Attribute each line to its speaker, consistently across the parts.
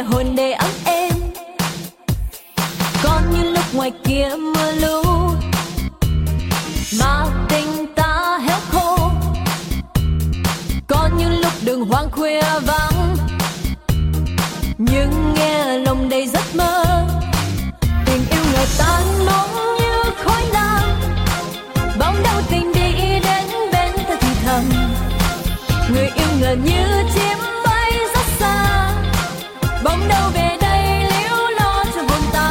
Speaker 1: hồn để ấm êm. Có những lúc ngoài kia mưa lũ mà tình ta héo khô. Có những lúc đường hoang khuya vắng nhưng nghe lòng đầy giấc mơ. Tình yêu ngờ tan bóng như khói lam, bóng đâu tình đi đến bên ta thì thầm. Người yêu ngờ như chim bay rất xa, bóng đâu về đây liễu lo cho hồn ta.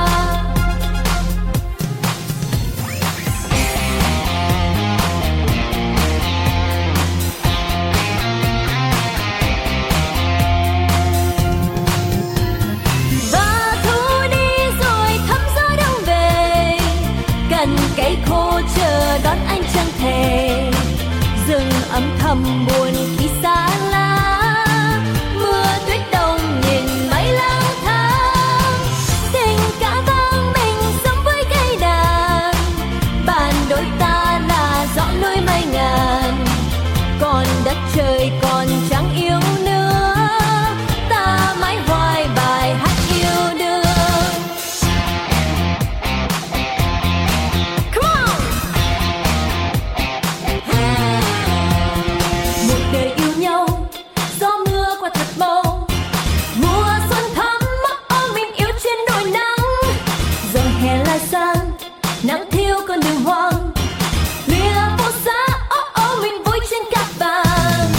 Speaker 1: Và thu đi rồi thăm gió đông về, cành cây khô chờ đón anh chẳng thể. Rừng âm thầm buồn khi xa lá, mưa tuyết đông nhìn mây lang thang. Tình cả vang mình sống với cây đàn, bàn đôi ta là gió núi mây ngàn. Còn đất trời còn chẳng yêu nữa, ta mãi hoài bài hát yêu đương. Một đời yêu nhau, gió mưa qua thật mau. Mùa xuân thắm mắt ôm mình yêu trên đồi nắng. Giờ hè lại sang, nắng thiêu con đường hoang. Lìa phố xa, mình vui trên cát vàng.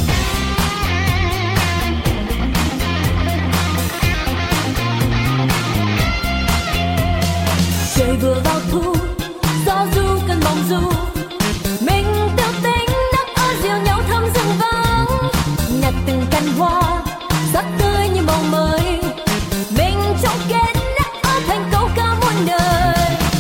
Speaker 1: Trời vừa vào thu, gió du cơn mộng du. Mình tự tính nắng ơi dìu nhau thăm rừng vắng. Nhặt từng cành hoa, rất tươi như màu mới. Mình trong kết nắng ơi thành câu ca muôn đời.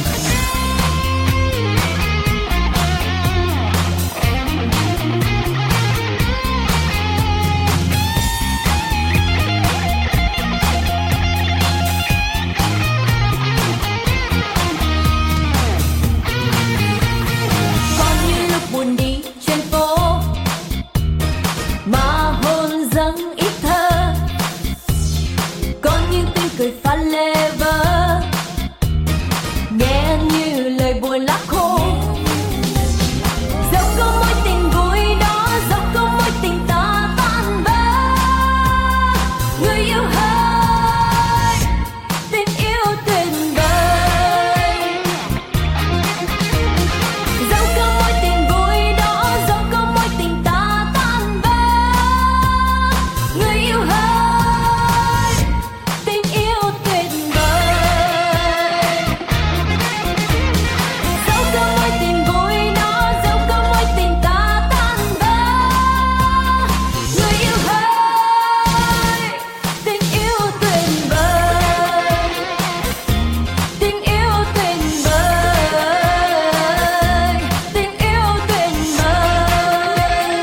Speaker 1: Có những lúc buồn đi trên phố mà hồn dâng ít thơ. Có những tiếng cười pha lê vỡ, nghe như lời buồn lá khô. Dẫu có mối tình vui đó, dẫu có mối tình ta tan vỡ. Người yêu hỡi, tình yêu tuyệt vời. Dẫu có mối tình vui đó, dẫu có mối tình ta tan vỡ. Người yêu hỡi, tình yêu tuyệt vời. Dẫu có mối tình vui đó, dẫu có mối tình ta tan vỡ. Người yêu hỡi, tình yêu tuyệt vời. Tình yêu tuyệt vời. Tình yêu tuyệt vời.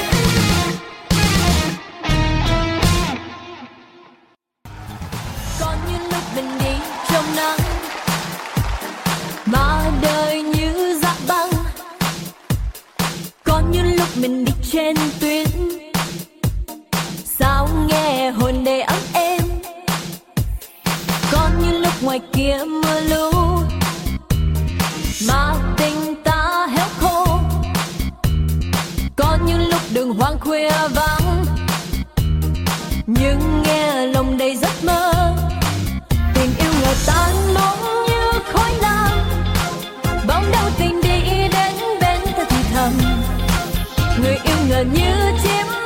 Speaker 1: Có những lúc mình đi trong nắng mà đời như dã băng. Có những lúc mình đi trên tuyết, sao nghe hồn đầy ấm êm. Có những lúc ngoài kia mưa lũ mà tình ta héo khô. Có những lúc đường hoang khuya vắng nhưng nghe lòng đầy giấc mơ. Tình yêu ngờ tan bóng như khói lam, bóng đâu tình đi đến bên ta thì thầm. Người yêu ngờ như chim